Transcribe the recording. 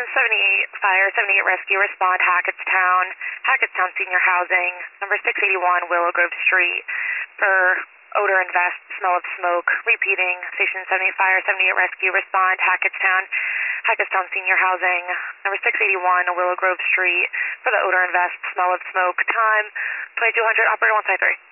78 Fire, 78 Rescue, respond Hackettstown Senior Housing, number 681 Willow Grove Street, for odor and vest, smell of smoke. Repeating, Station 78 Fire, 78 Rescue, respond Hackettstown Senior Housing, number 681 Willow Grove Street, for the odor and vest, smell of smoke. Time 2200, operator 153.